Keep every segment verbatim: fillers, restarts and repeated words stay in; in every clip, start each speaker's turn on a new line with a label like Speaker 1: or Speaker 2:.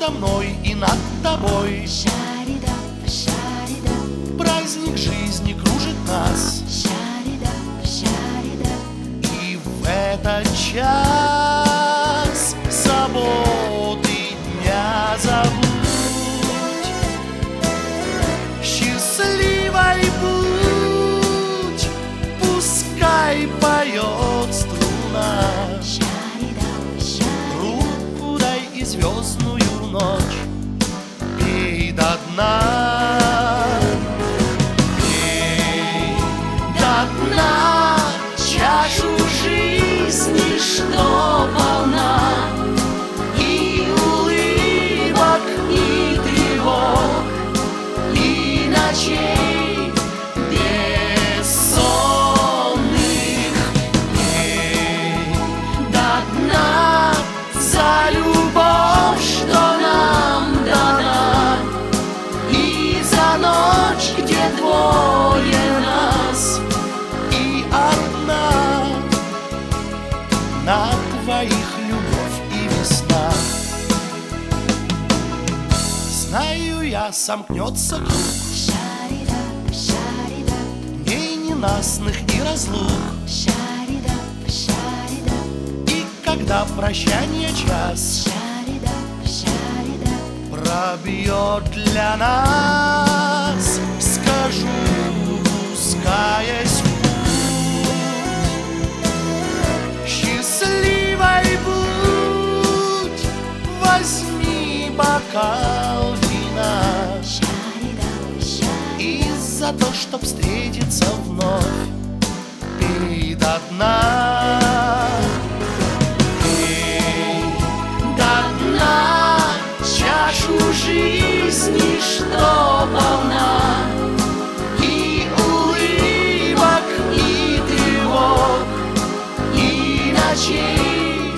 Speaker 1: со мной и над тобой.
Speaker 2: Шарида, шарида,
Speaker 1: Праздник жизни кружит нас,
Speaker 2: шарида, шарида.
Speaker 1: и в этот час заботы дня забудь. Счастливой будь, пускай поет струна.
Speaker 2: Шарида, шарида,
Speaker 1: Руку дай и звездную ночь пей до дна. Пей до дна чашу жизни, что полна и улыбок, и тревог, и ночей бессонных. Пей до дна за любовь, что нам дана, и за ночь, где двое нас и одна. На твоих любовь и весна. Знаю я, сомкнется круг
Speaker 2: шарида, шарида,
Speaker 1: дней ненастных и разлук.
Speaker 2: шарида, шарида,
Speaker 1: И когда прощание час
Speaker 2: шарида, шарида.
Speaker 1: пробьет для нас, скажу, пускаясь в путь. Счастливой будь, возьми бокал вина,
Speaker 2: Шарида, шарида,
Speaker 1: и за то, чтоб встретиться вновь, пей до дна. Пей до дна чашу жизни, что полна и улыбок, и тревог, и ночей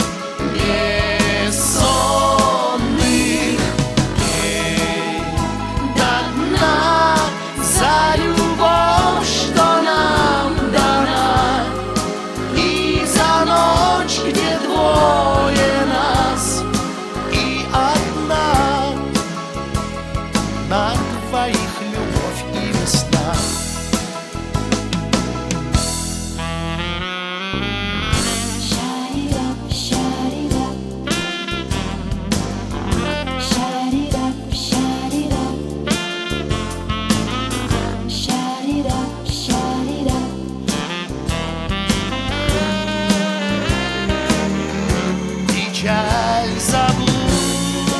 Speaker 1: бессонных. Пей до дна за любовь, что нам дана, и за ночь, где двое нас и одна. На твоих любовь и весна.
Speaker 2: шарида, шарида, шарида, шарида, шарида, шарида.
Speaker 1: Печаль забудь,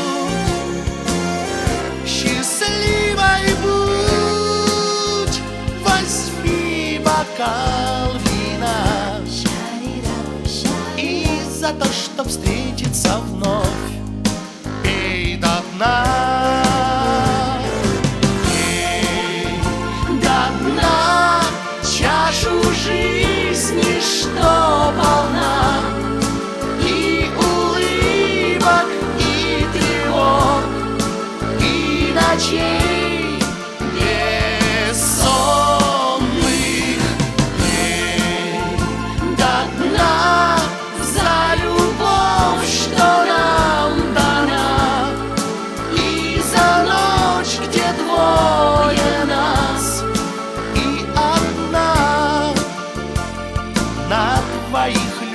Speaker 1: счастливой будь, возьми бокал вина,
Speaker 2: Шарида, шарида,
Speaker 1: и за то, чтоб встретиться вновь, пей до дна. Пей до дна чашу жизни, что полна и улыбок, и тревог, и ночей бессонных. Пей до дна за любовь, что нам дана, и за ночь, где двое нас и одна. На твоих